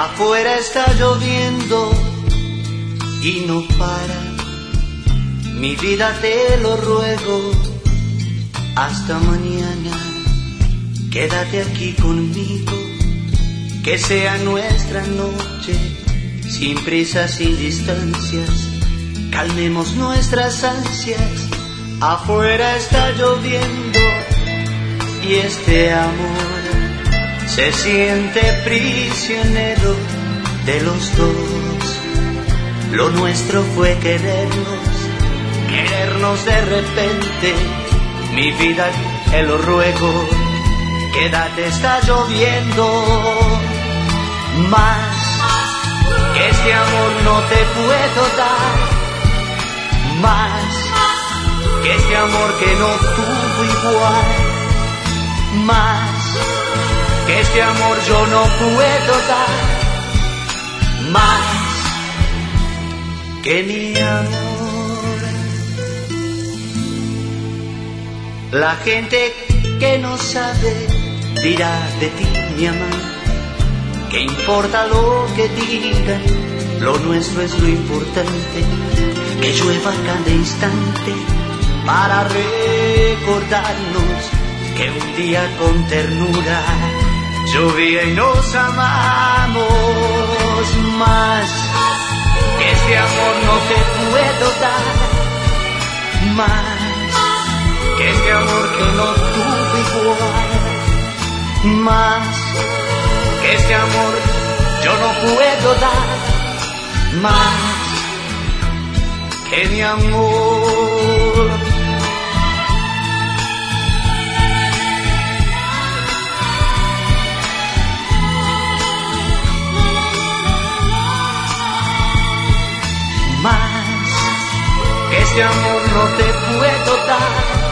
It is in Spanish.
Afuera está lloviendo y no para. Mi vida te lo ruego, hasta mañana. Quédate aquí conmigo, que sea nuestra noche, sin prisas, sin distancias. Calmemos nuestras ansias. Afuera está lloviendo y este amor se siente prisionero de los dos. Lo nuestro fue querernos de repente. Mi vida te lo ruego, quédate, está lloviendo. Más que este amor no te puedo dar, más que este amor que no tuvo igual, más que este amor yo no puedo dar, más que mi amor. La gente que no sabe dirá de ti, mi amor, ¿qué importa lo que digan? Lo nuestro es lo importante, que llueva cada instante para recordarnos que un día con ternura llovía y nos amamos. Más que este amor no te puedo dar, más que este amor que no tuve igual, más que este amor yo no puedo dar, más que mi amor. Más que este amor no te puedo dar,